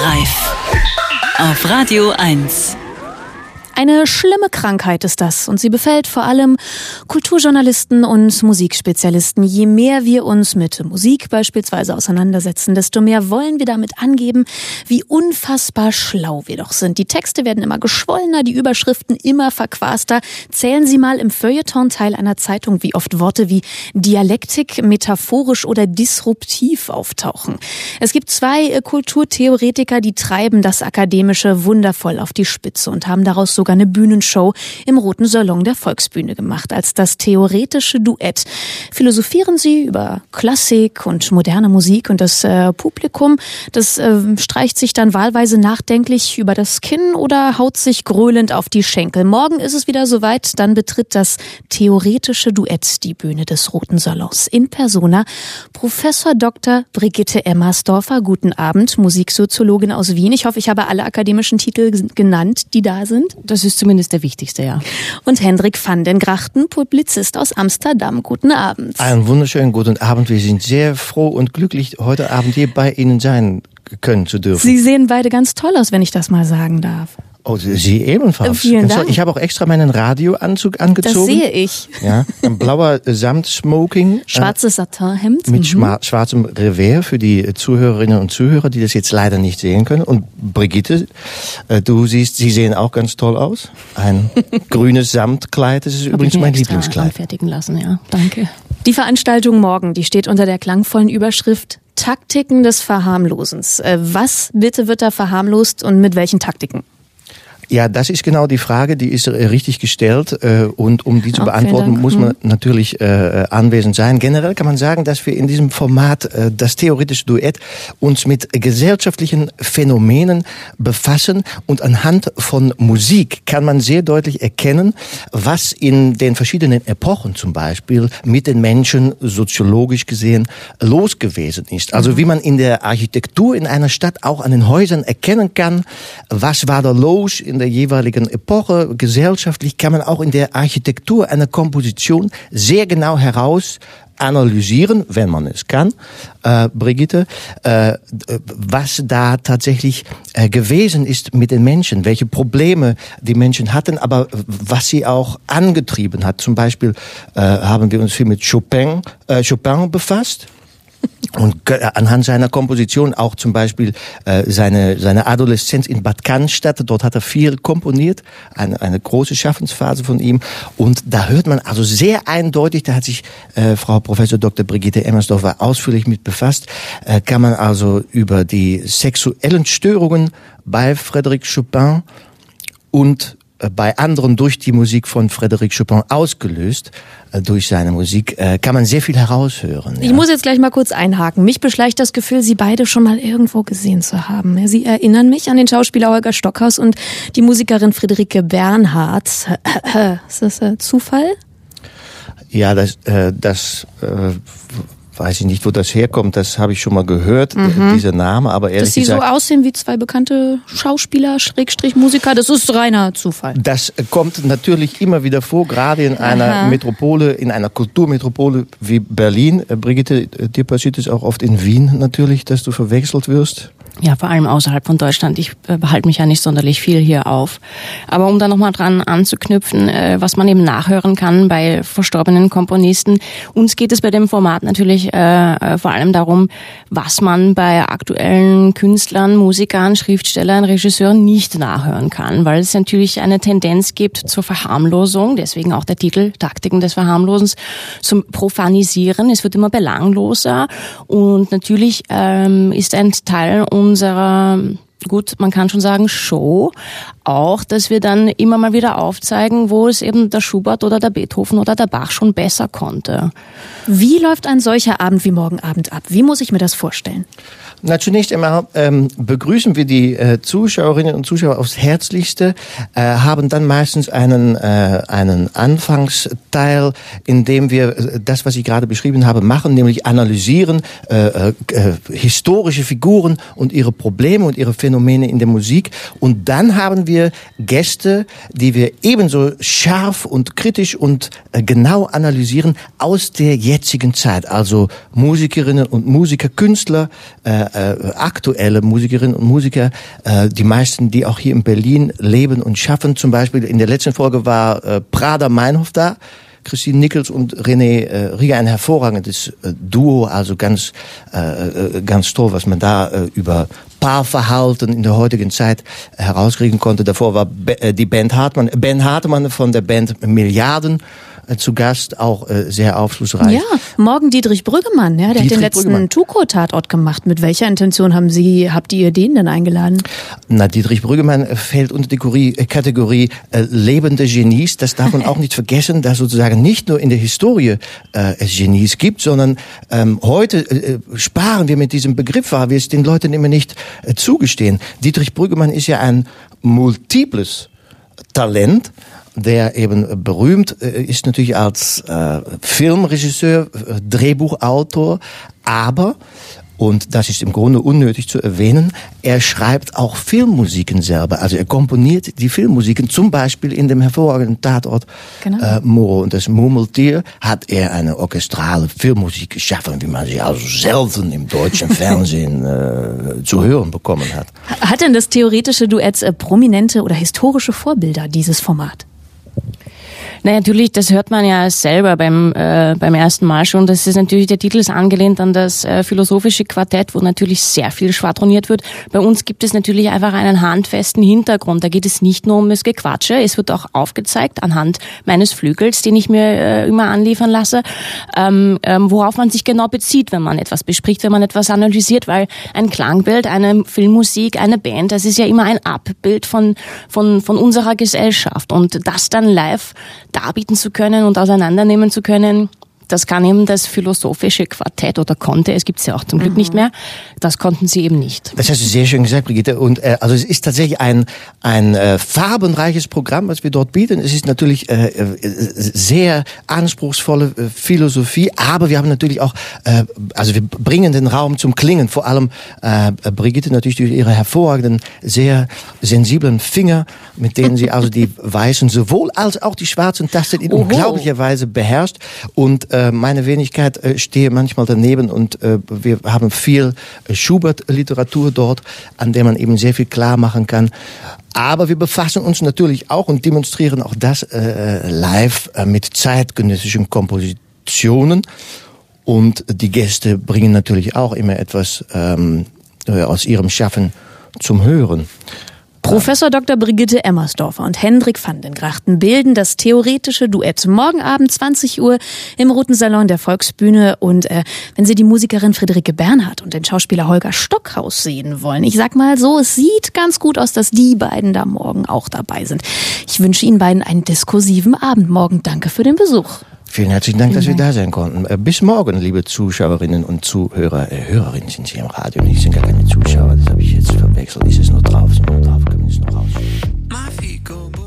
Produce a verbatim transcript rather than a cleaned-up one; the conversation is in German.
Live auf Radio eins. Eine schlimme Krankheit ist das und sie befällt vor allem Kulturjournalisten und Musikspezialisten. Je mehr wir uns mit Musik beispielsweise auseinandersetzen, desto mehr wollen wir damit angeben, wie unfassbar schlau wir doch sind. Die Texte werden immer geschwollener, die Überschriften immer verquaster. Zählen Sie mal im Feuilleton-Teil einer Zeitung, wie oft Worte wie Dialektik, metaphorisch oder disruptiv auftauchen. Es gibt zwei Kulturtheoretiker, die treiben das Akademische wundervoll auf die Spitze und haben daraus sogar eine Bühnenshow im Roten Salon der Volksbühne gemacht. Als das theoretische Duett philosophieren sie über Klassik und moderne Musik und das äh, Publikum, das äh, streicht sich dann wahlweise nachdenklich über das Kinn oder haut sich gröhlend auf die Schenkel. Morgen ist es wieder soweit, dann betritt das theoretische Duett die Bühne des Roten Salons. In Persona Professor Doktor Brigitte Emmersdorfer. Guten Abend, Musiksoziologin aus Wien. Ich hoffe, ich habe alle akademischen Titel genannt, die da sind. Das ist zumindest der wichtigste, ja. Und Hendrik van den Grachten, Publizist aus Amsterdam. Guten Abend. Einen wunderschönen guten Abend. Wir sind sehr froh und glücklich, heute Abend hier bei Ihnen sein können zu dürfen. Sie sehen beide ganz toll aus, wenn ich das mal sagen darf. Oh, Sie ebenfalls. Vielen Dank. Ich habe auch extra meinen Radioanzug angezogen. Das sehe ich. Ja, ein blauer Samtsmoking. Schwarzes Satinhemd. Mit mhm. schma- schwarzem Revers für die Zuhörerinnen und Zuhörer, die das jetzt leider nicht sehen können. Und Brigitte, du siehst, Sie sehen auch ganz toll aus. Ein grünes Samtkleid, das ist Hab übrigens ich mir mein extra Lieblingskleid. anfertigen lassen, ja. Danke. Die Veranstaltung morgen, die steht unter der klangvollen Überschrift Taktiken des Verharmlosens. Was bitte wird da verharmlost und mit welchen Taktiken? Ja, das ist genau die Frage, die ist richtig gestellt und um die zu oh, beantworten, muss man natürlich äh, anwesend sein. Generell kann man sagen, dass wir in diesem Format, äh, das theoretische Duett, uns mit gesellschaftlichen Phänomenen befassen und anhand von Musik kann man sehr deutlich erkennen, was in den verschiedenen Epochen zum Beispiel mit den Menschen soziologisch gesehen los gewesen ist. Also wie man in der Architektur in einer Stadt auch an den Häusern erkennen kann, was war da los in der jeweiligen Epoche. Gesellschaftlich kann man auch in der Architektur einer Komposition sehr genau heraus analysieren, wenn man es kann, äh, Brigitte, äh, was da tatsächlich äh, gewesen ist mit den Menschen, welche Probleme die Menschen hatten, aber was sie auch angetrieben hat. Zum Beispiel äh, haben wir uns viel mit Chopin, äh, Chopin befasst. Und anhand seiner Komposition auch zum Beispiel äh, seine seine Adoleszenz in Bad Cannstatt, dort hat er viel komponiert, eine eine große Schaffensphase von ihm und da hört man also sehr eindeutig, da hat sich äh, Frau Professor Doktor Brigitte Emmersdorfer ausführlich mit befasst, äh, kann man also über die sexuellen Störungen bei Frédéric Chopin und bei anderen durch die Musik von Frédéric Chopin ausgelöst, durch seine Musik, kann man sehr viel heraushören. Ja. Ich muss jetzt gleich mal kurz einhaken. Mich beschleicht das Gefühl, Sie beide schon mal irgendwo gesehen zu haben. Sie erinnern mich an den Schauspieler Holger Stockhaus und die Musikerin Friederike Bernhard. Ist das äh, Zufall? Ja, das, äh, das äh, weiß ich nicht, wo das herkommt, das habe ich schon mal gehört, mhm. dieser Name, aber ehrlich Dass sie gesagt... so aussehen wie zwei bekannte Schauspieler, Schrägstrich Musiker, das ist reiner Zufall. Das kommt natürlich immer wieder vor, gerade in einer Aha. Metropole, in einer Kulturmetropole wie Berlin. Brigitte, dir passiert es auch oft in Wien natürlich, dass du verwechselt wirst? Ja, vor allem außerhalb von Deutschland. Ich äh, behalte mich ja nicht sonderlich viel hier auf. Aber um da nochmal dran anzuknüpfen, äh, was man eben nachhören kann bei verstorbenen Komponisten. Uns geht es bei dem Format natürlich äh, vor allem darum, was man bei aktuellen Künstlern, Musikern, Schriftstellern, Regisseuren nicht nachhören kann. Weil es natürlich eine Tendenz gibt zur Verharmlosung, deswegen auch der Titel Taktiken des Verharmlosens, zum Profanisieren. Es wird immer belangloser und natürlich ähm, ist ein Teil unserer, gut, man kann schon sagen, Show, auch, dass wir dann immer mal wieder aufzeigen, wo es eben der Schubert oder der Beethoven oder der Bach schon besser konnte. Wie läuft ein solcher Abend wie morgen Abend ab? Wie muss ich mir das vorstellen? Na, zunächst einmal ähm, begrüßen wir die äh, Zuschauerinnen und Zuschauer aufs Herzlichste, äh, haben dann meistens einen äh, einen Anfangsteil, in dem wir äh, das, was ich gerade beschrieben habe, machen, nämlich analysieren äh, äh, historische Figuren und ihre Probleme und ihre Phänomene Phänomene in der Musik. Und dann haben wir Gäste, die wir ebenso scharf und kritisch und äh, genau analysieren aus der jetzigen Zeit. Also Musikerinnen und Musiker, Künstler, äh, äh, aktuelle Musikerinnen und Musiker, äh, die meisten, die auch hier in Berlin leben und schaffen. Zum Beispiel in der letzten Folge war äh, Prada Meinhof da. Christine Nichols und René äh, Rieger, ein hervorragendes äh, Duo, also ganz äh, ganz toll, was man da äh, über Paarverhalten in der heutigen Zeit äh, herauskriegen konnte. Davor war Be- äh, die Band Hartmann, Ben Hartmann von der Band Milliarden äh, zu Gast, auch äh, sehr aufschlussreich. Ja, morgen Dietrich Brüggemann, ja, der Dietrich hat den letzten Brüggemann. Tuko-Tatort gemacht. Mit welcher Intention haben Sie, habt ihr den denn eingeladen? Na, Dietrich Brüggemann fällt unter die Kategorie, äh, Kategorie äh, lebende Genies. Das darf man auch nicht vergessen, dass sozusagen nicht nur in der Historie äh, es Genies gibt, sondern ähm, heute äh, sparen wir mit diesem Begriff, weil wir es den Leuten immer nicht äh, zugestehen. Dietrich Brüggemann ist ja ein multiples Talent, der eben berühmt äh, ist natürlich als äh, Filmregisseur, äh, Drehbuchautor, aber, und das ist im Grunde unnötig zu erwähnen, er schreibt auch Filmmusiken selber. Also er komponiert die Filmmusiken, zum Beispiel in dem hervorragenden Tatort Genau. äh, Moro und das Murmeltier hat er eine orchestrale Filmmusik geschaffen, wie man sie also selten im deutschen Fernsehen äh, zu hören bekommen hat. Hat denn das theoretische Duett äh, prominente oder historische Vorbilder, dieses Format? Na, natürlich, das hört man ja selber beim äh, beim ersten Mal schon. Das ist natürlich, der Titel ist angelehnt an das äh, philosophische Quartett, wo natürlich sehr viel schwadroniert wird. Bei uns gibt es natürlich einfach einen handfesten Hintergrund. Da geht es nicht nur um das Gequatsche. Es wird auch aufgezeigt anhand meines Flügels, den ich mir äh, immer anliefern lasse, ähm, ähm, worauf man sich genau bezieht, wenn man etwas bespricht, wenn man etwas analysiert, weil ein Klangbild, eine Filmmusik, eine Band, das ist ja immer ein Abbild von von von unserer Gesellschaft, und das dann live darbieten zu können und auseinandernehmen zu können, das kann eben das philosophische Quartett oder konnte, es gibt es ja auch zum Glück mhm. nicht mehr, das konnten sie eben nicht. Das hast du sehr schön gesagt, Brigitte. Und äh, also es ist tatsächlich ein ein äh, farbenreiches Programm, was wir dort bieten. Es ist natürlich äh, äh, sehr anspruchsvolle äh, Philosophie, aber wir haben natürlich auch, äh, also wir bringen den Raum zum Klingen. Vor allem äh, Brigitte natürlich durch ihre hervorragenden, sehr sensiblen Finger, mit denen sie also die weißen sowohl als auch die schwarzen Tasten in Oho. unglaublicher Weise beherrscht. Und äh, meine Wenigkeit äh, stehe manchmal daneben und äh, wir haben viel äh, Schubert-Literatur dort, an der man eben sehr viel klar machen kann. Aber wir befassen uns natürlich auch und demonstrieren auch das äh, live äh, mit zeitgenössischen Kompositionen. Und die Gäste bringen natürlich auch immer etwas ähm, aus ihrem Schaffen zum Hören. Professor Doktor Brigitte Emmersdorfer und Hendrik van den Grachten bilden das theoretische Duett. Morgen Abend zwanzig Uhr im Roten Salon der Volksbühne. Und äh, wenn Sie die Musikerin Friederike Bernhard und den Schauspieler Holger Stockhaus sehen wollen, ich sag mal so, es sieht ganz gut aus, dass die beiden da morgen auch dabei sind. Ich wünsche Ihnen beiden einen diskursiven Abend morgen. Danke für den Besuch. Vielen herzlichen Dank, Vielen dass Dank. wir da sein konnten. Bis morgen, liebe Zuschauerinnen und Zuhörer. Äh, Hörerinnen sind Sie im Radio, nicht, sind gar keine Zuschauer. Das habe ich jetzt verwechselt. Ist es noch drauf? Sind wir noch drauf? Können wir es noch raus?